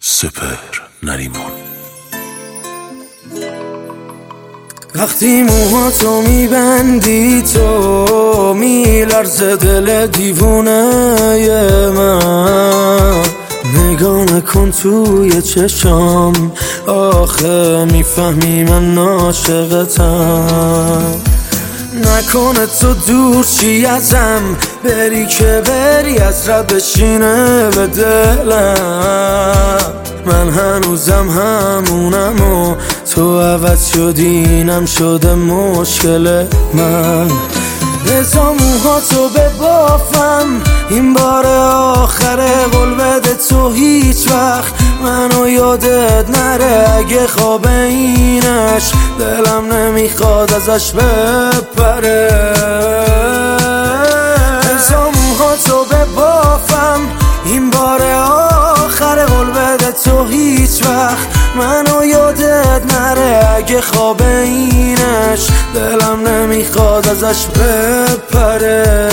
سپهر نریمان. وقتی موهاتو میبندی تو میلرزه دل دیوونه من، نگاه نکن توی چشام آخه میفهمی من عاشقتم. نکنه تو دور چی ازم بری که بری از رد بشینه به دلم. من هنوزم همونم و تو عوض شدی اینم شده مشکل من. بذار موهاتو ببافم این بار آخره، قول بده تو هیچ وقت منو یادت نره. اگه خواب اینش دلم نمیخواد ازش بپره. بذار موهاتو ببافم این بار آخره، قول بده تو هیچ وقت منو یادت نره. اگه خواب اینش دلم نمیخواد ازش بپره.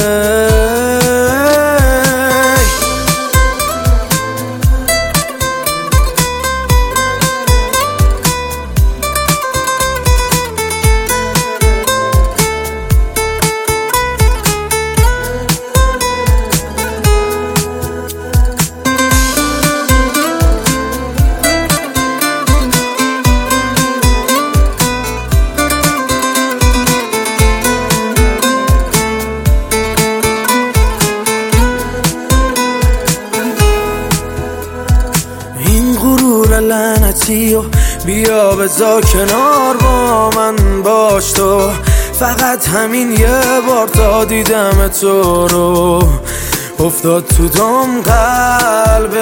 غرور لعنتی و بیا بذار کنار با من باش تو. فقط همین یه بار تا دیدم تو رو افتاد تو دم قلب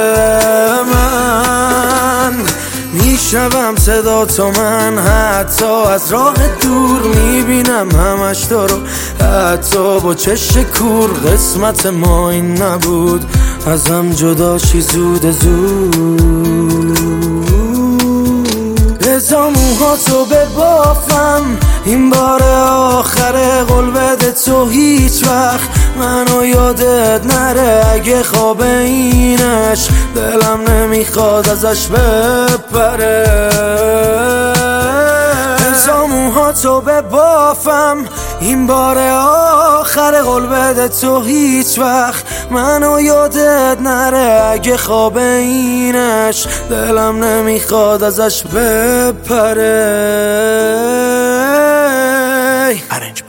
من. میشنوم صدا تو من حتی از راه دور، میبینم همش تو رو حتی با چشم کور. قسمت ما این نبود ازم جداشی زود زود. بذار موهاتو ببافم این بار آخره، قول بده تو هیچ وقت منو یادت نره. اگه خواب اینش دلم نمیخواد ازش بپره. بذار موهاتو ببافم این بار آخره، قول بده تو هیچ وقت منو یادت نره. اگه خواب اینش دلم نمیخواد ازش بپره.